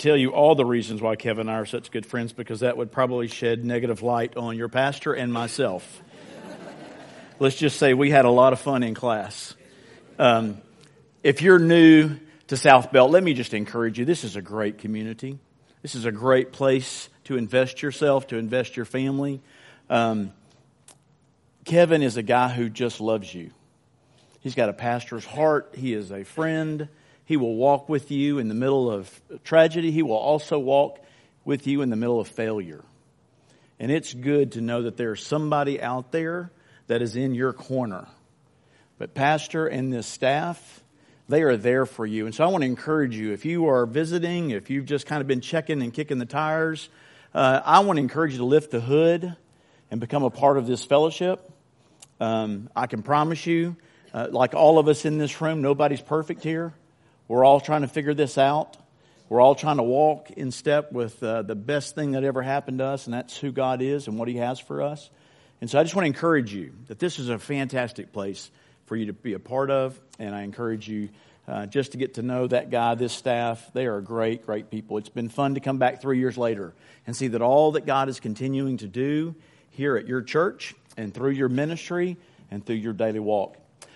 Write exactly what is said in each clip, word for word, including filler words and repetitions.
tell you all the reasons why Kevin and I are such good friends, because that would probably shed negative light on your pastor and myself. Let's just say we had a lot of fun in class. Um, if you're new to South Belt, let me just encourage you. This is a great community. This is a great place to invest yourself, to invest your family. Um, Kevin is a guy who just loves you. He's got a pastor's heart. He is a friend. He will walk with you in the middle of tragedy. He will also walk with you in the middle of failure. And it's good to know that there's somebody out there that is in your corner. But pastor and this staff, they are there for you. And so I want to encourage you, if you are visiting, if you've just kind of been checking and kicking the tires, uh, I want to encourage you to lift the hood and become a part of this fellowship. Um, I can promise you, uh, like all of us in this room, nobody's perfect here. We're all trying to figure this out. We're all trying to walk in step with uh, the best thing that ever happened to us, and that's who God is and what He has for us. And so I just want to encourage you that this is a fantastic place for you to be a part of, and I encourage you uh, just to get to know that guy, this staff. They are great, great people. It's been fun to come back three years later and see that all that God is continuing to do here at your church and through your ministry and through your daily walk.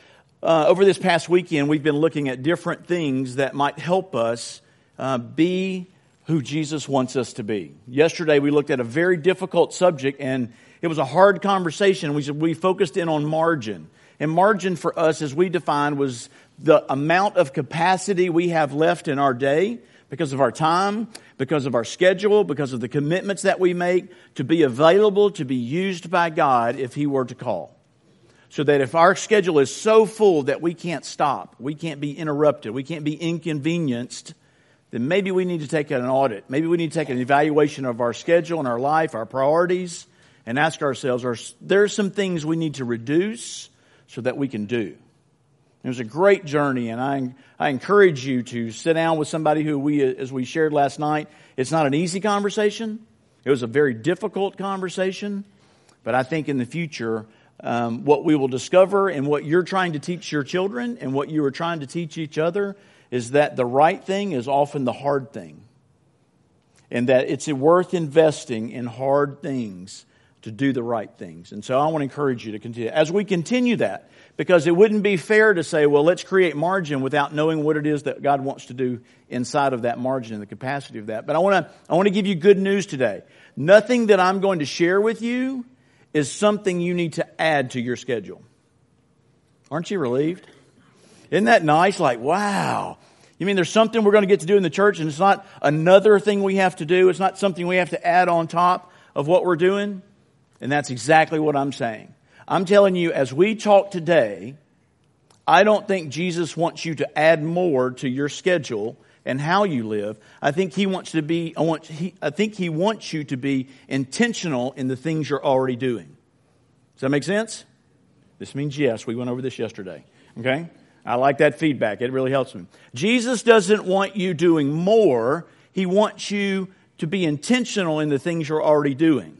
Uh, over this past weekend, we've been looking at different things that might help us uh, be who Jesus wants us to be. Yesterday, we looked at a very difficult subject, and it was a hard conversation. We we focused in on margin. And margin for us, as we defined, was the amount of capacity we have left in our day because of our time, because of our schedule, because of the commitments that we make to be available to be used by God if He were to call. So that if our schedule is so full that we can't stop, we can't be interrupted, we can't be inconvenienced, then maybe we need to take an audit. Maybe we need to take an evaluation of our schedule and our life, our priorities, and ask ourselves, are there some things we need to reduce so that we can do? It was a great journey, and I, I encourage you to sit down with somebody who we, as we shared last night, it's not an easy conversation. It was a very difficult conversation, but I think in the future, Um, what we will discover and what you're trying to teach your children and what you are trying to teach each other is that the right thing is often the hard thing. And that it's worth investing in hard things to do the right things. And so I want to encourage you to continue. As we continue that, because it wouldn't be fair to say, well, let's create margin without knowing what it is that God wants to do inside of that margin and the capacity of that. But I want to, I want to give you good news today. Nothing that I'm going to share with you is something you need to add to your schedule. Aren't you relieved? Isn't that nice? Like, wow. You mean there's something we're going to get to do in the church and it's not another thing we have to do? It's not something we have to add on top of what we're doing? And that's exactly what I'm saying. I'm telling you, as we talk today, I don't think Jesus wants you to add more to your schedule and how you live. I think he wants to be. I want. He, I think he wants you to be intentional in the things you're already doing. Does that make sense? This means yes. We went over this yesterday. Okay, I like that feedback. It really helps me. Jesus doesn't want you doing more. He wants you to be intentional in the things you're already doing.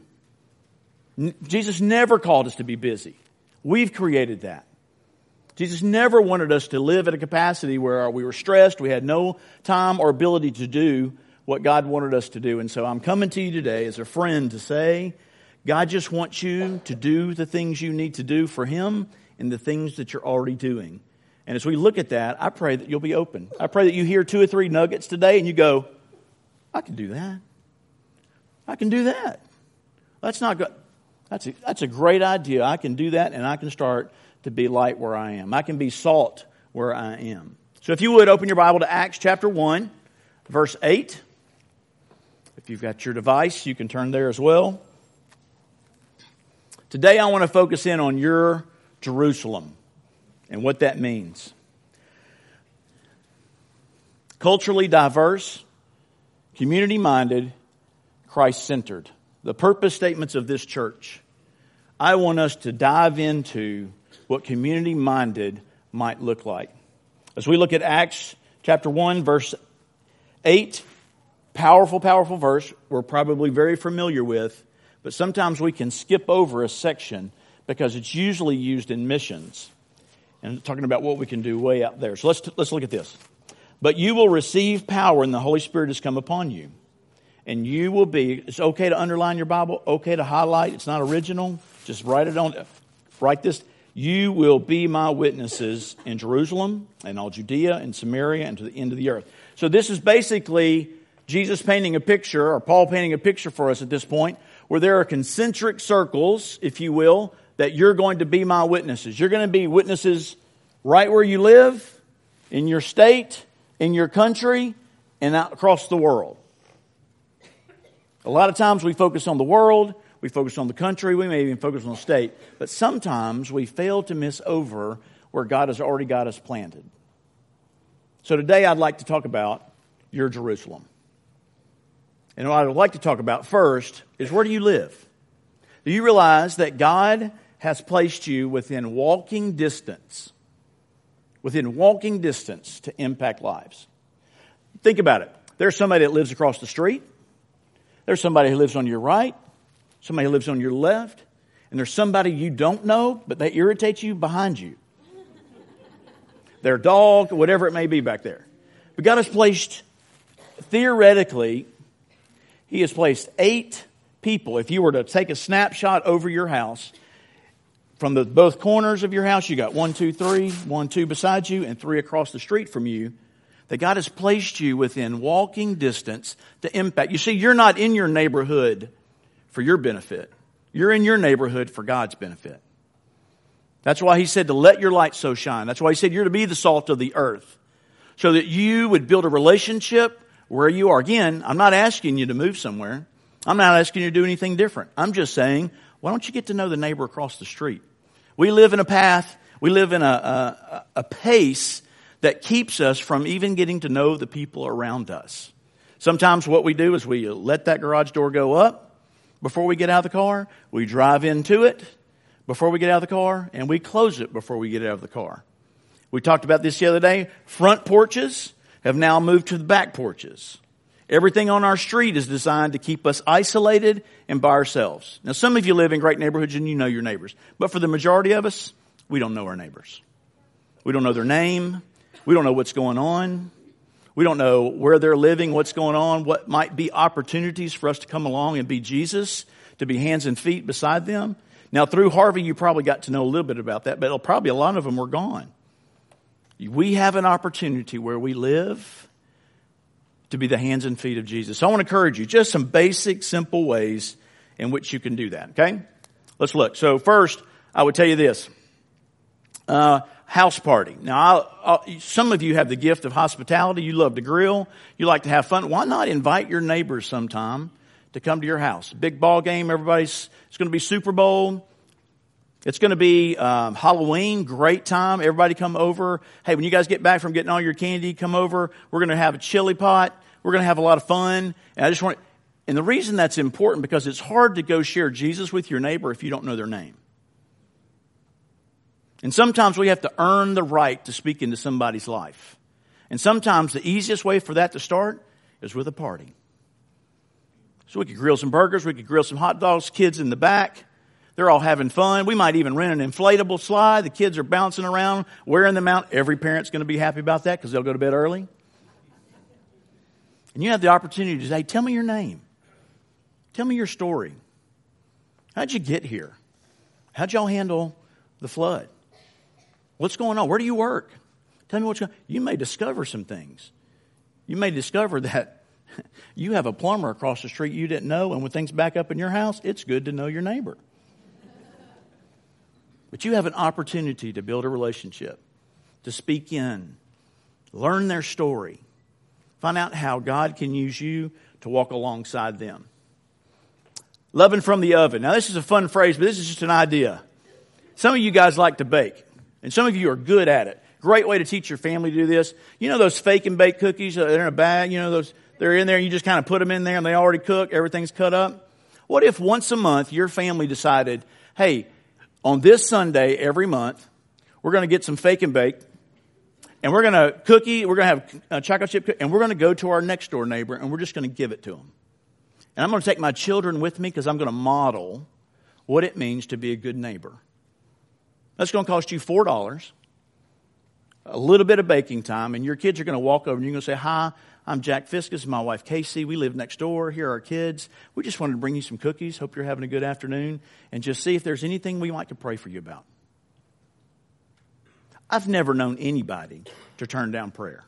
Jesus never called us to be busy. We've created that. Jesus never wanted us to live at a capacity where we were stressed, we had no time or ability to do what God wanted us to do. And so I'm coming to you today as a friend to say, God just wants you to do the things you need to do for Him and the things that you're already doing. And as we look at that, I pray that you'll be open. I pray that you hear two or three nuggets today and you go, I can do that. I can do that. That's not good. That's a, that's a great idea. I can do that, and I can start to be light where I am. I can be salt where I am. So if you would, open your Bible to Acts chapter one, verse eight. If you've got your device, you can turn there as well. Today I want to focus in on your Jerusalem and what that means. Culturally diverse, community-minded, Christ-centered. The purpose statements of this church. I want us to dive into what community-minded might look like. As we look at Acts chapter one, verse eight, powerful, powerful verse we're probably very familiar with, but sometimes we can skip over a section because it's usually used in missions and talking about what we can do way out there. So let's let's look at this. But you will receive power when the Holy Spirit has come upon you. And you will be, it's okay to underline your Bible, okay to highlight. It's not original. Just write it on, write this. You will be my witnesses in Jerusalem and all Judea and Samaria and to the end of the earth. So this is basically Jesus painting a picture, or Paul painting a picture for us at this point, where there are concentric circles, if you will, that you're going to be my witnesses. You're going to be witnesses right where you live, in your state, in your country, and out across the world. A lot of times we focus on the world, we focus on the country, we may even focus on the state, but sometimes we fail to miss over where God has already got us planted. So today I'd like to talk about your Jerusalem. And what I'd like to talk about first is, where do you live? Do you realize that God has placed you within walking distance, within walking distance to impact lives? Think about it. There's somebody that lives across the street. There's somebody who lives on your right, somebody who lives on your left, and there's somebody you don't know, but they irritate you behind you. Their dog, whatever it may be back there. But God has placed, theoretically, He has placed eight people. If you were to take a snapshot over your house, from the both corners of your house, you got one, two, three, one, two beside you, and three across the street from you, that God has placed you within walking distance to impact. You see, you're not in your neighborhood for your benefit. You're in your neighborhood for God's benefit. That's why He said to let your light so shine. That's why He said you're to be the salt of the earth, so that you would build a relationship where you are. Again, I'm not asking you to move somewhere. I'm not asking you to do anything different. I'm just saying, why don't you get to know the neighbor across the street? We live in a path, we live in a, a, a pace that keeps us from even getting to know the people around us. Sometimes what we do is we let that garage door go up before we get out of the car. We drive into it before we get out of the car, and we close it before we get out of the car. We talked about this the other day. Front porches have now moved to the back porches. Everything on our street is designed to keep us isolated and by ourselves. Now, some of you live in great neighborhoods and you know your neighbors. But for the majority of us, we don't know our neighbors. We don't know their name. We don't know what's going on. We don't know where they're living, what's going on, what might be opportunities for us to come along and be Jesus, to be hands and feet beside them. Now, through Harvey, you probably got to know a little bit about that, but probably a lot of them were gone. We have an opportunity where we live to be the hands and feet of Jesus. So I want to encourage you, just some basic, simple ways in which you can do that, okay? Let's look. So first, I would tell you this. Uh, house party. Now, I'll, I'll, some of you have the gift of hospitality. You love to grill. You like to have fun. Why not invite your neighbors sometime to come to your house? Big ball game. Everybody's, it's going to be Super Bowl. It's going to be um, Halloween, great time. Everybody come over. Hey, when you guys get back from getting all your candy, come over. We're going to have a chili pot. We're going to have a lot of fun. And I just want, and the reason that's important, because it's hard to go share Jesus with your neighbor if you don't know their name. And sometimes we have to earn the right to speak into somebody's life. And sometimes the easiest way for that to start is with a party. So we could grill some burgers. We could grill some hot dogs. Kids in the back. They're all having fun. We might even rent an inflatable slide. The kids are bouncing around, wearing them out. Every parent's going to be happy about that because they'll go to bed early. And you have the opportunity to say, tell me your name. Tell me your story. How'd you get here? How'd y'all handle the flood? What's going on? Where do you work? Tell me what's going on. You may discover some things. You may discover that you have a plumber across the street you didn't know, and when things back up in your house, it's good to know your neighbor. But you have an opportunity to build a relationship, to speak in, learn their story, find out how God can use you to walk alongside them. Loving from the oven. Now, this is a fun phrase, but this is just an idea. Some of you guys like to bake, and some of you are good at it. Great way to teach your family to do this. You know those fake and bake cookies? They're in a bag. You know those, they're in there, and you just kind of put them in there, and they already cook. Everything's cut up. What if once a month your family decided, hey, on this Sunday every month, we're going to get some fake and bake, and we're going to cookie, we're going to have a chocolate chip cookie, and we're going to go to our next door neighbor, and we're just going to give it to them. And I'm going to take my children with me because I'm going to model what it means to be a good neighbor. That's going to cost you four dollars. a little bit of baking time, and your kids are going to walk over and you're going to say, hi, I'm Jack Fiskus, my wife Casey. We live next door. Here are our kids. We just wanted to bring you some cookies. Hope you're having a good afternoon. And just see if there's anything we like to pray for you about. I've never known anybody to turn down prayer.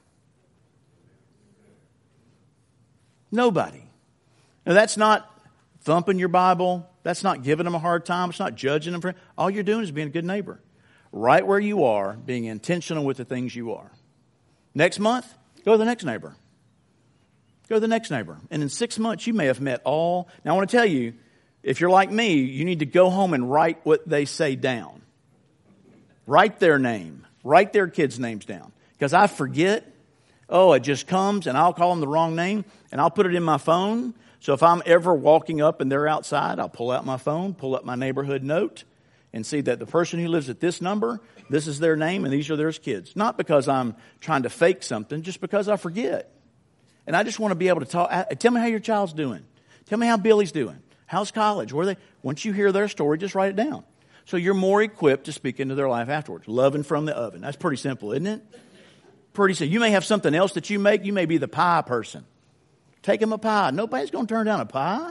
Nobody. Now, that's not thumping your Bible. That's not giving them a hard time. It's not judging them. For, all you're doing is being a good neighbor. Right where you are, being intentional with the things you are. Next month, go to the next neighbor. Go to the next neighbor. And in six months, you may have met all. Now, I want to tell you, if you're like me, you need to go home and write what they say down. Write their name. Write their kids' names down. Because I forget. Oh, it just comes and I'll call them the wrong name and I'll put it in my phone. So if I'm ever walking up and they're outside, I'll pull out my phone, pull up my neighborhood note and see that the person who lives at this number, this is their name and these are their kids. Not because I'm trying to fake something, just because I forget. And I just want to be able to talk. Tell me how your child's doing. Tell me how Billy's doing. How's college? Where are they? Once you hear their story, just write it down. So you're more equipped to speak into their life afterwards. Loving from the oven. That's pretty simple, isn't it? Pretty simple. You may have something else that you make. You may be the pie person. Take them a pie. Nobody's going to turn down a pie.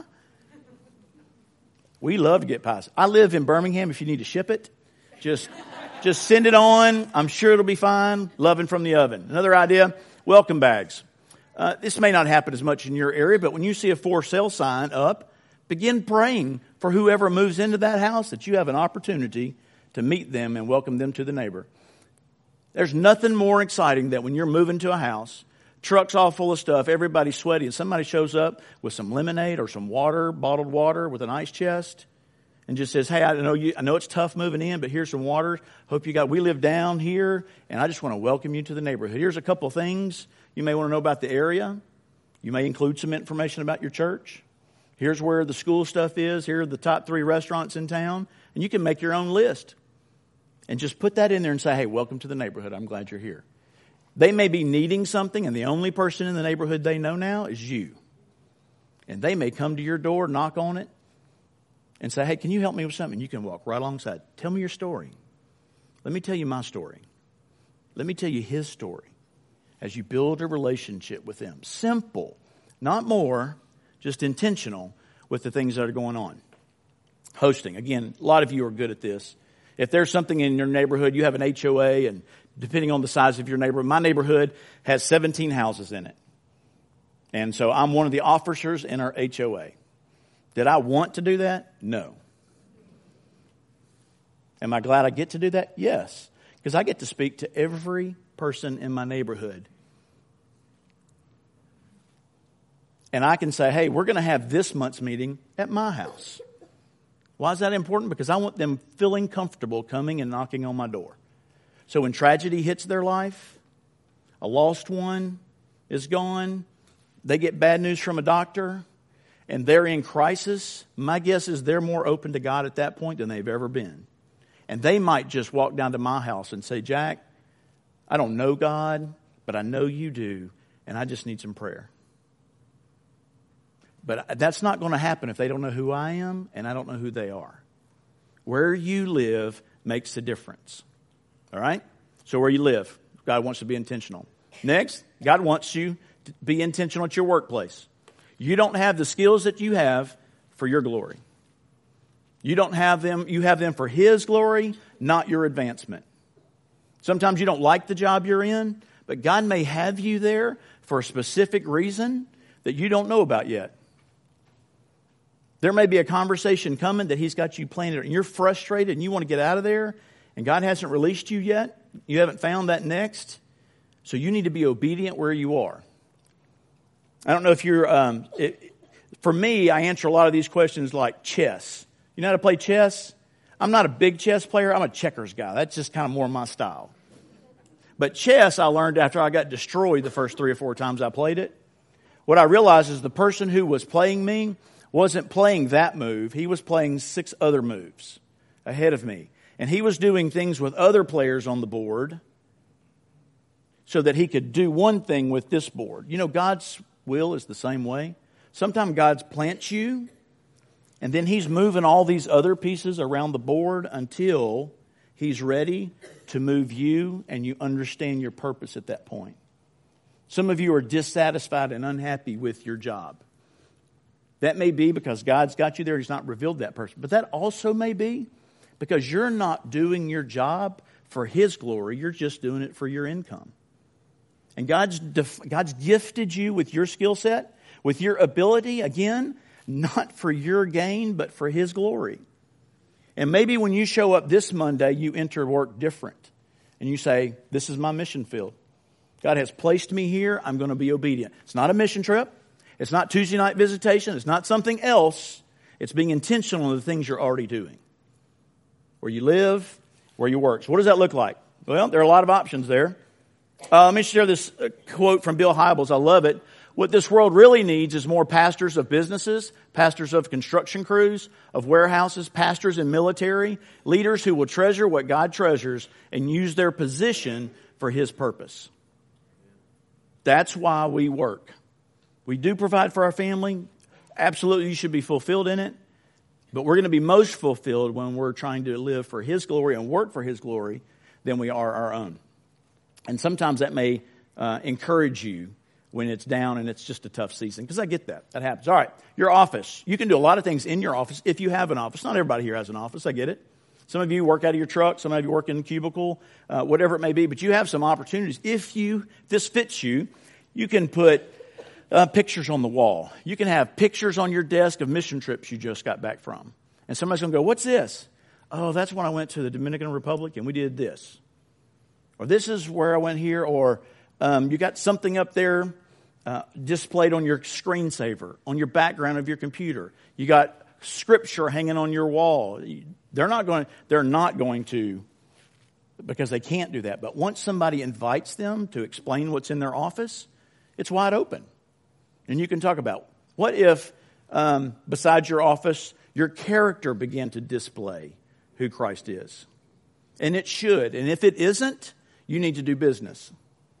We love to get pies. I live in Birmingham. If you need to ship it, just, just send it on. I'm sure it'll be fine. Loving from the oven. Another idea, welcome bags. Uh, this may not happen as much in your area, but when you see a for sale sign up, begin praying for whoever moves into that house that you have an opportunity to meet them and welcome them to the neighbor. There's nothing more exciting than when you're moving to a house, truck's all full of stuff, everybody's sweaty, and somebody shows up with some lemonade or some water, bottled water with an ice chest, and just says, hey, I know you, I know it's tough moving in, but here's some water. Hope you got, we live down here, and I just want to welcome you to the neighborhood. Here's a couple of things you may want to know about the area. You may include some information about your church. Here's where the school stuff is. Here are the top three restaurants in town. And you can make your own list. And just put that in there and say, hey, welcome to the neighborhood. I'm glad you're here. They may be needing something, and the only person in the neighborhood they know now is you. And they may come to your door, knock on it, and say, hey, can you help me with something? You can walk right alongside. Tell me your story. Let me tell you my story. Let me tell you his story as you build a relationship with them. Simple, not more, just intentional with the things that are going on. Hosting. Again, a lot of you are good at this. If there's something in your neighborhood, you have an H O A, and depending on the size of your neighborhood, my neighborhood has seventeen houses in it. And so I'm one of the officers in our H O A. Did I want to do that? No. Am I glad I get to do that? Yes. Because I get to speak to every person in my neighborhood. And I can say, hey, we're going to have this month's meeting at my house. Why is that important? Because I want them feeling comfortable coming and knocking on my door. So when tragedy hits their life, a lost one is gone, they get bad news from a doctor, and they're in crisis, my guess is they're more open to God at that point than they've ever been. And they might just walk down to my house and say, Jack, I don't know God, but I know you do, and I just need some prayer. But that's not going to happen if they don't know who I am and I don't know who they are. Where you live makes a difference. All right? So where you live, God wants to be intentional. Next, God wants you to be intentional at your workplace. You don't have the skills that you have for your glory. You don't have them, you have them for His glory, not your advancement. Sometimes you don't like the job you're in, but God may have you there for a specific reason that you don't know about yet. There may be a conversation coming that He's got you planted, and you're frustrated and you want to get out of there, and God hasn't released you yet. You haven't found that next. So you need to be obedient where you are. I don't know if you're, um, it, for me, I answer a lot of these questions like chess. You know how to play chess? I'm not a big chess player. I'm a checkers guy. That's just kind of more my style. But chess, I learned after I got destroyed the first three or four times I played it. What I realized is the person who was playing me wasn't playing that move. He was playing six other moves ahead of me. And he was doing things with other players on the board so that he could do one thing with this board. You know, God's will is the same way. Sometimes God plants you, and then He's moving all these other pieces around the board until He's ready to move you, and you understand your purpose at that point. Some of you are dissatisfied and unhappy with your job. That may be because God's got you there. He's not revealed that person. But that also may be because you're not doing your job for His glory. You're just doing it for your income. And God's def- God's gifted you with your skill set, with your ability, again, not for your gain, but for His glory. And maybe when you show up this Monday, you enter work different. And you say, this is my mission field. God has placed me here. I'm going to be obedient. It's not a mission trip. It's not Tuesday night visitation. It's not something else. It's being intentional in the things you're already doing. Where you live, where you work. So what does that look like? Well, there are a lot of options there. Uh, let me share this quote from Bill Hybels. I love it. What this world really needs is more pastors of businesses, pastors of construction crews, of warehouses, pastors in military, leaders who will treasure what God treasures and use their position for His purpose. That's why we work. We do provide for our family. Absolutely, you should be fulfilled in it. But we're going to be most fulfilled when we're trying to live for His glory and work for His glory than we are our own. And sometimes that may uh, encourage you when it's down and it's just a tough season. Because I get that. That happens. All right. Your office. You can do a lot of things in your office if you have an office. Not everybody here has an office. I get it. Some of you work out of your truck. Some of you work in a cubicle. Uh, whatever it may be. But you have some opportunities. If you this fits you, you can put uh, pictures on the wall. You can have pictures on your desk of mission trips you just got back from. And somebody's going to go, what's this? Oh, that's when I went to the Dominican Republic and we did this. Or this is where I went here. Or um, you got something up there uh, displayed on your screensaver, on your background of your computer. You got scripture hanging on your wall. They're not going. They're not going to, because they can't do that. But once somebody invites them to explain what's in their office, it's wide open, and you can talk about what if, um, besides your office, your character began to display who Christ is, and it should. And if it isn't, you need to do business.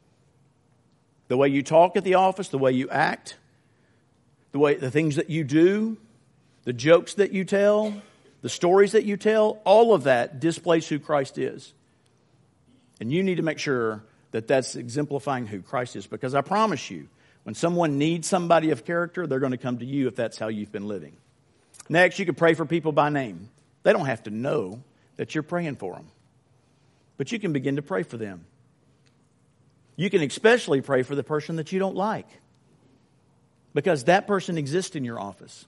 The way you talk at the office, the way you act, the way the things that you do, the jokes that you tell, the stories that you tell, all of that displays who Christ is. And you need to make sure that that's exemplifying who Christ is. Because I promise you, when someone needs somebody of character, they're going to come to you if that's how you've been living. Next, you can pray for people by name. They don't have to know that you're praying for them. But you can begin to pray for them. You can especially pray for the person that you don't like, because that person exists in your office.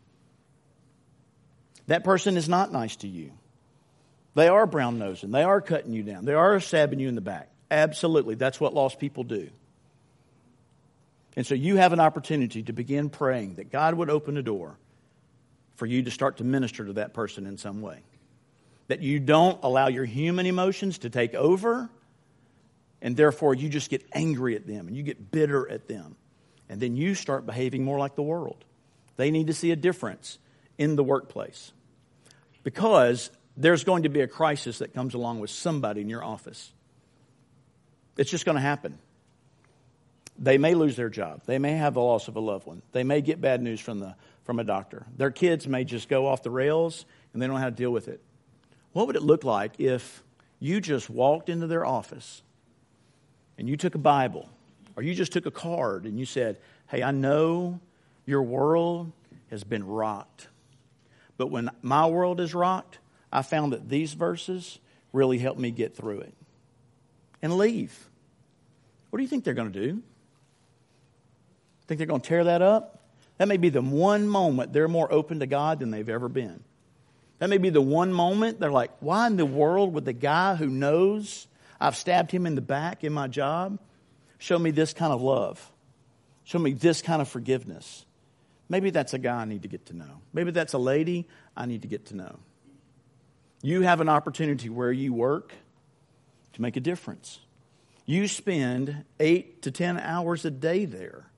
That person is not nice to you. They are brown-nosing. They are cutting you down. They are stabbing you in the back. Absolutely. That's what lost people do. And so you have an opportunity to begin praying that God would open a door for you to start to minister to that person in some way. That you don't allow your human emotions to take over, and therefore you just get angry at them and you get bitter at them. And then you start behaving more like the world. They need to see a difference in the workplace. Because there's going to be a crisis that comes along with somebody in your office. It's just going to happen. They may lose their job. They may have the loss of a loved one. They may get bad news from the from a doctor. Their kids may just go off the rails and they don't know how to deal with it. What would it look like if you just walked into their office and you took a Bible, or you just took a card and you said, hey, I know your world has been rocked. But when my world is rocked, I found that these verses really helped me get through it. And leave. What do you think they're going to do? Think they're going to tear that up? That may be the one moment they're more open to God than they've ever been. That may be the one moment they're like, why in the world would the guy who knows I've stabbed him in the back in my job show me this kind of love? Show me this kind of forgiveness? Maybe that's a guy I need to get to know. Maybe that's a lady I need to get to know. You have an opportunity where you work to make a difference. You spend eight to ten hours a day there.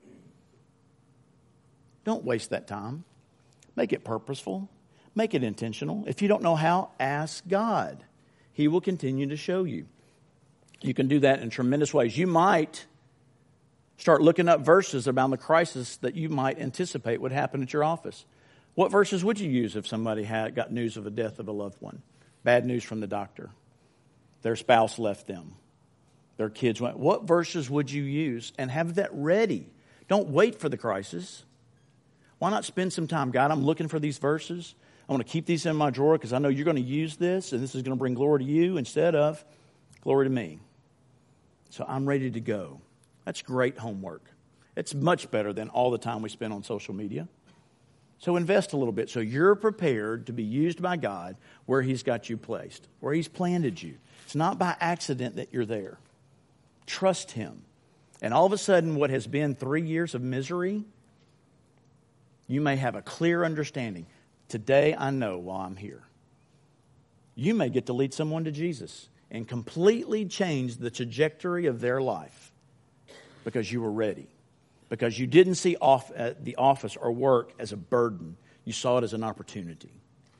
Don't waste that time. Make it purposeful. Make it intentional. If you don't know how, ask God. He will continue to show you. You can do that in tremendous ways. You might start looking up verses about the crisis that you might anticipate would happen at your office. What verses would you use if somebody had got news of the death of a loved one? Bad news from the doctor. Their spouse left them. Their kids went, what verses would you use? And have that ready. Don't wait for the crisis. Why not spend some time? God, I'm looking for these verses. I want to keep these in my drawer because I know you're going to use this and this is going to bring glory to you instead of glory to me. So I'm ready to go. That's great homework. It's much better than all the time we spend on social media. So invest a little bit so you're prepared to be used by God where He's got you placed, where He's planted you. It's not by accident that you're there. Trust Him. And all of a sudden, what has been three years of misery, you may have a clear understanding. Today, I know why I'm here. You may get to lead someone to Jesus and completely change the trajectory of their life because you were ready. Because you didn't see off, uh, the office or work as a burden. You saw it as an opportunity.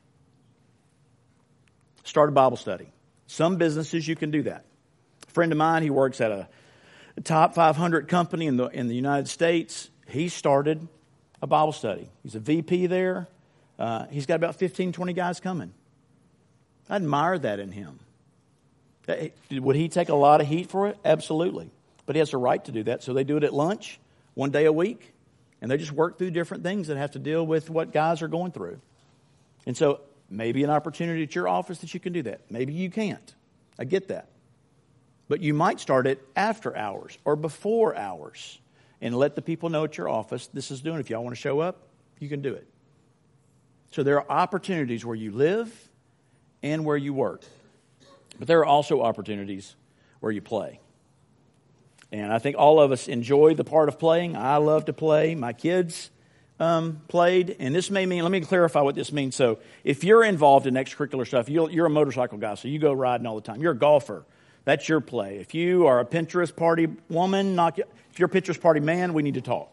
Start a Bible study. Some businesses you can do that. A friend of mine, he works at a, a top five hundred company in the in the United States. He started a Bible study. He's a V P there. Uh, he's got about fifteen, twenty guys coming. I admire that in him. Would he take a lot of heat for it? Absolutely. But he has the right to do that. So they do it at lunch, one day a week. And they just work through different things that have to deal with what guys are going through. And so maybe an opportunity at your office that you can do that. Maybe you can't. I get that. But you might start it after hours or before hours and let the people know at your office, this is doing it. If y'all want to show up, you can do it. So there are opportunities where you live and where you work. But there are also opportunities where you play. And I think all of us enjoy the part of playing. I love to play. My kids um, played. And this may mean, let me clarify what this means. So if you're involved in extracurricular stuff, you're, you're a motorcycle guy, so you go riding all the time. You're a golfer. That's your play. If you are a Pinterest party woman, not, if you're a Pinterest party man, we need to talk.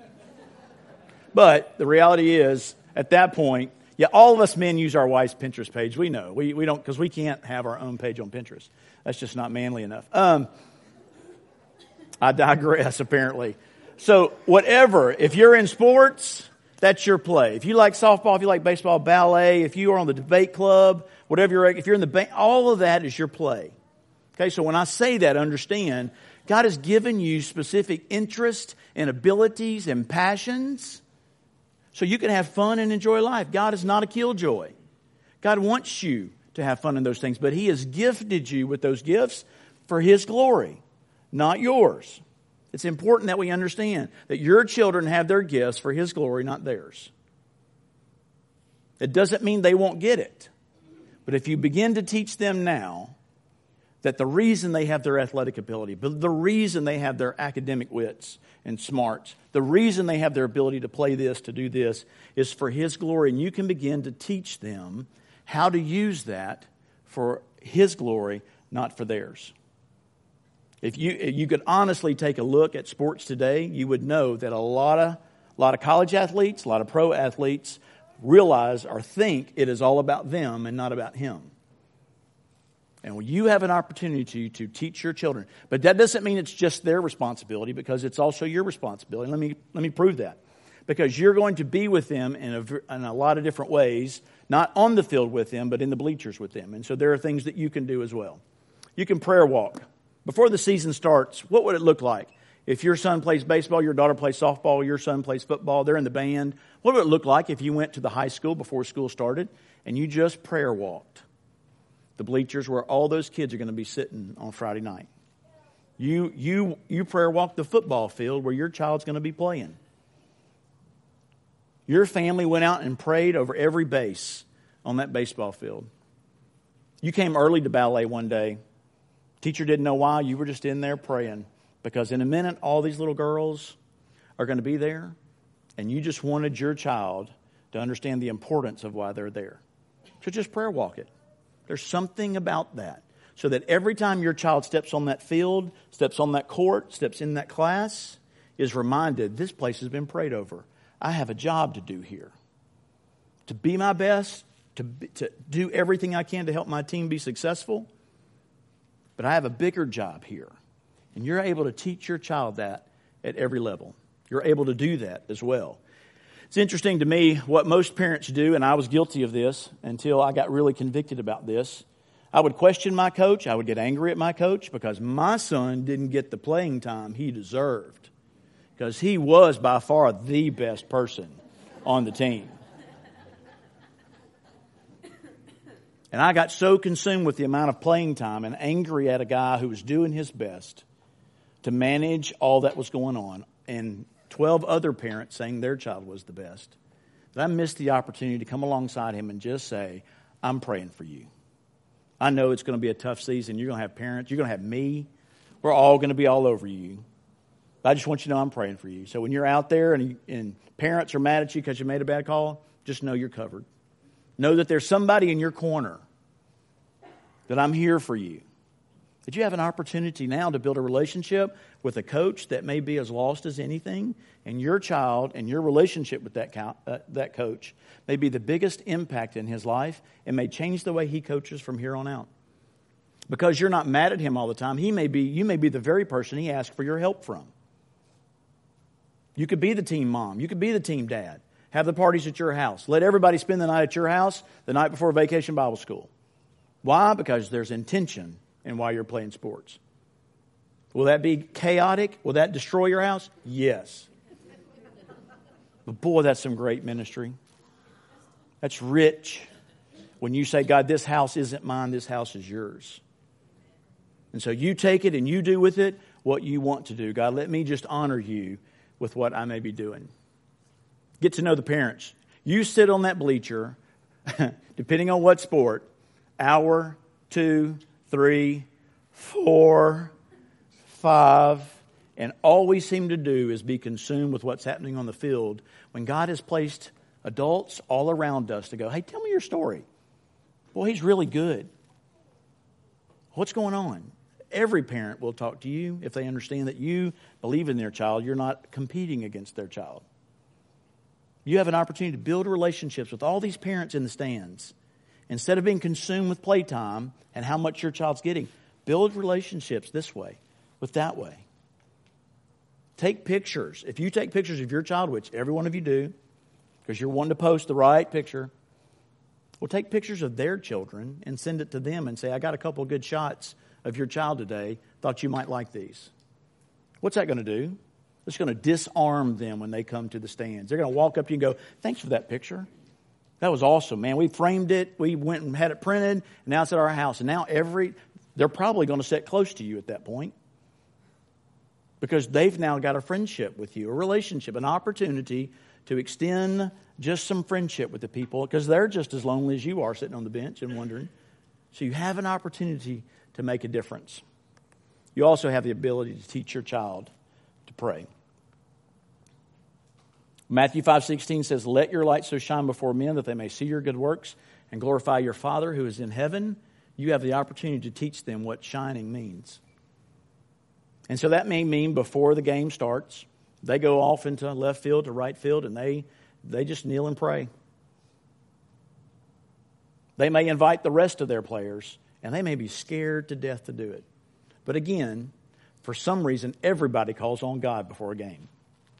But the reality is, at that point, yeah, all of us men use our wife's Pinterest page. We know. We we don't, because we can't have our own page on Pinterest. That's just not manly enough. Um, I digress, apparently. So whatever, if you're in sports, that's your play. If you like softball, if you like baseball, ballet, if you are on the debate club, whatever you're, if you're in the bank, all of that is your play. Okay, so when I say that, understand, God has given you specific interests and abilities and passions so you can have fun and enjoy life. God is not a killjoy. God wants you to have fun in those things, but He has gifted you with those gifts for His glory, not yours. It's important that we understand that your children have their gifts for His glory, not theirs. It doesn't mean they won't get it. But if you begin to teach them now that the reason they have their athletic ability, but the reason they have their academic wits and smarts, the reason they have their ability to play this, to do this, is for His glory. And you can begin to teach them how to use that for His glory, not for theirs. If you if you could honestly take a look at sports today, you would know that a lot of a lot of college athletes, a lot of pro athletes realize or think it is all about them and not about Him. And when you have an opportunity to, to teach your children, but that doesn't mean it's just their responsibility, because it's also your responsibility. Let me let me prove that. Because you're going to be with them in a, in a lot of different ways, not on the field with them, but in the bleachers with them. And so there are things that you can do as well. You can prayer walk. Before the season starts, what would it look like? If your son plays baseball, your daughter plays softball, your son plays football, they're in the band. What would it look like if you went to the high school before school started and you just prayer walked the bleachers where all those kids are going to be sitting on Friday night? You you you prayer walk the football field where your child's going to be playing. Your family went out and prayed over every base on that baseball field. You came early to ballet one day. Teacher didn't know why. You were just in there praying. Because in a minute, all these little girls are going to be there. And you just wanted your child to understand the importance of why they're there. So just prayer walk it. There's something about that. So that every time your child steps on that field, steps on that court, steps in that class, is reminded, this place has been prayed over. I have a job to do here. To be my best, to, be, to do everything I can to help my team be successful. But I have a bigger job here. And you're able to teach your child that at every level. You're able to do that as well. It's interesting to me what most parents do, and I was guilty of this until I got really convicted about this. I would question my coach. I would get angry at my coach because my son didn't get the playing time he deserved, because he was by far the best person on the team. And I got so consumed with the amount of playing time and angry at a guy who was doing his best to manage all that was going on, and twelve other parents saying their child was the best, that I missed the opportunity to come alongside him and just say, I'm praying for you. I know it's going to be a tough season. You're going to have parents. You're going to have me. We're all going to be all over you. But I just want you to know I'm praying for you. So when you're out there and, you, and parents are mad at you because you made a bad call, just know you're covered. Know that there's somebody in your corner, that I'm here for you. That you have an opportunity now to build a relationship with a coach that may be as lost as anything, and your child and your relationship with that co- uh, that coach may be the biggest impact in his life and may change the way he coaches from here on out. Because you're not mad at him all the time, he may be you may be the very person he asks for your help from. You could be the team mom. You could be the team dad. Have the parties at your house. Let everybody spend the night at your house the night before Vacation Bible School. Why? Because there's intention in why you're playing sports. Will that be chaotic? Will that destroy your house? Yes. But boy, that's some great ministry. That's rich. When you say, God, this house isn't mine, this house is yours. And so you take it and you do with it what you want to do. God, let me just honor you with what I may be doing. Get to know the parents. You sit on that bleacher, depending on what sport, hour, two, three, four, five, and all we seem to do is be consumed with what's happening on the field when God has placed adults all around us to go, hey, tell me your story. Boy, he's really good. What's going on? Every parent will talk to you if they understand that you believe in their child. You're not competing against their child. You have an opportunity to build relationships with all these parents in the stands. Instead of being consumed with playtime and how much your child's getting, build relationships this way, with that way. Take pictures. If you take pictures of your child, which every one of you do, because you're wanting to post the right picture, well, take pictures of their children and send it to them and say, I got a couple of good shots of your child today. Thought you might like these. What's that going to do? It's going to disarm them when they come to the stands. They're going to walk up to you and go, thanks for that picture. That was awesome, man. We framed it. We went and had it printed. And now it's at our house. And now every, they're probably going to sit close to you at that point. Because they've now got a friendship with you, a relationship, an opportunity to extend just some friendship with the people. Because they're just as lonely as you are sitting on the bench and wondering. So you have an opportunity to make a difference. You also have the ability to teach your child to pray. Matthew five sixteen says, let your light so shine before men that they may see your good works and glorify your Father who is in heaven. You have the opportunity to teach them what shining means. And so that may mean before the game starts, they go off into left field to right field and they, they just kneel and pray. They may invite the rest of their players and they may be scared to death to do it. But again, for some reason, everybody calls on God before a game.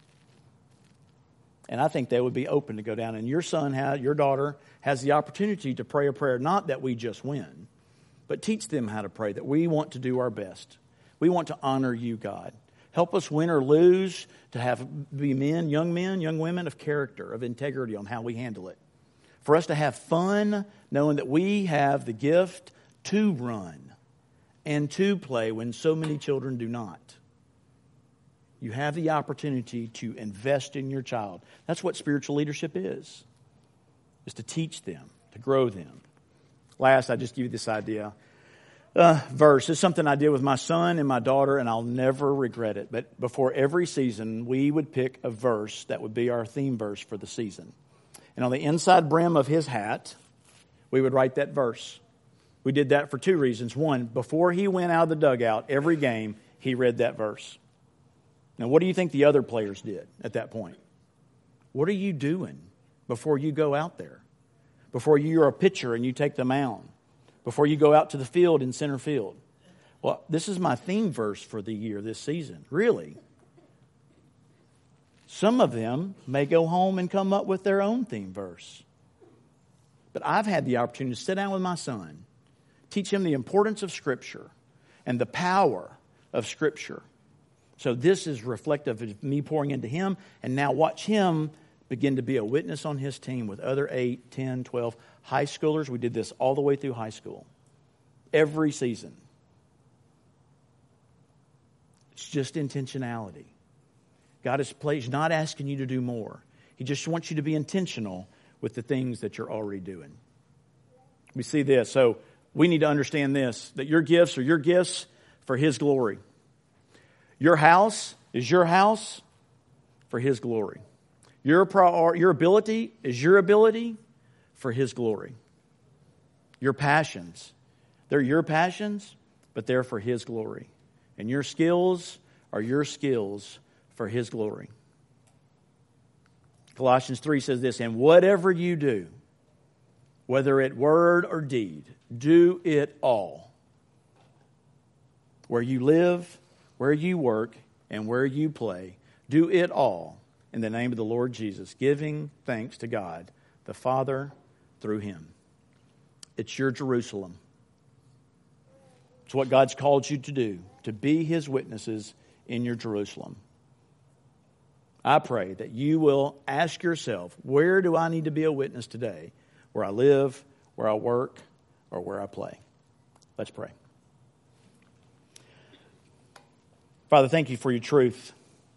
And I think they would be open to go down. And your son, has, your daughter, has the opportunity to pray a prayer, not that we just win, but teach them how to pray, that we want to do our best. We want to honor you, God. Help us win or lose, to have be men, young men, young women of character, of integrity on how we handle it. For us to have fun, knowing that we have the gift to run and to play when so many children do not. You have the opportunity to invest in your child. That's what spiritual leadership is, is to teach them, to grow them. Last, I just give you this idea. Uh, verse. It's something I did with my son and my daughter, and I'll never regret it. But before every season, we would pick a verse that would be our theme verse for the season. And on the inside brim of his hat, we would write that verse. We did that for two reasons. One, before he went out of the dugout every game, he read that verse. Now, what do you think the other players did at that point? What are you doing before you go out there? Before you're a pitcher and you take the mound? Before you go out to the field in center field? Well, this is my theme verse for the year, this season. Really? Some of them may go home and come up with their own theme verse. But I've had the opportunity to sit down with my son, Teach him the importance of Scripture and the power of Scripture. So this is reflective of me pouring into him, and now watch him begin to be a witness on his team with other eight, ten, twelve high schoolers. We did this all the way through high school. Every season. It's just intentionality. God is He's not asking you to do more. He just wants you to be intentional with the things that you're already doing. We see this. So we need to understand this, that your gifts are your gifts for his glory. Your house is your house for his glory. Your prior, your ability is your ability for his glory. Your passions, they're your passions, but they're for his glory. And your skills are your skills for his glory. Colossians three says this, and whatever you do, whether it word or deed, do it all. Where you live, where you work, and where you play, do it all in the name of the Lord Jesus, giving thanks to God, the Father, through him. It's your Jerusalem. It's what God's called you to do, to be his witnesses in your Jerusalem. I pray that you will ask yourself, where do I need to be a witness today? Where I live, where I work, or where I play? Let's pray. Father, thank you for your truth.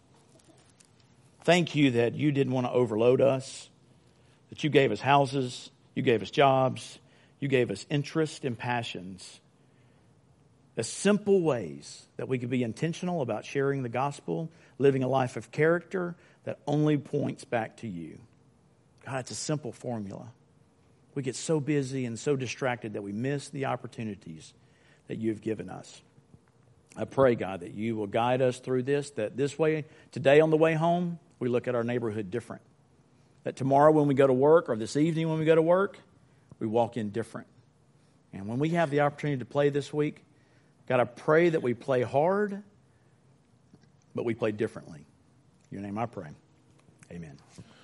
Thank you that you didn't want to overload us, that you gave us houses, you gave us jobs, you gave us interests and passions. The simple ways that we could be intentional about sharing the gospel, living a life of character that only points back to you. God, it's a simple formula. We get so busy and so distracted that we miss the opportunities that you've given us. I pray, God, that you will guide us through this, that this way, today on the way home, we look at our neighborhood different. That tomorrow when we go to work, or this evening when we go to work, we walk in different. And when we have the opportunity to play this week, God, I pray that we play hard, but we play differently. In your name I pray. Amen.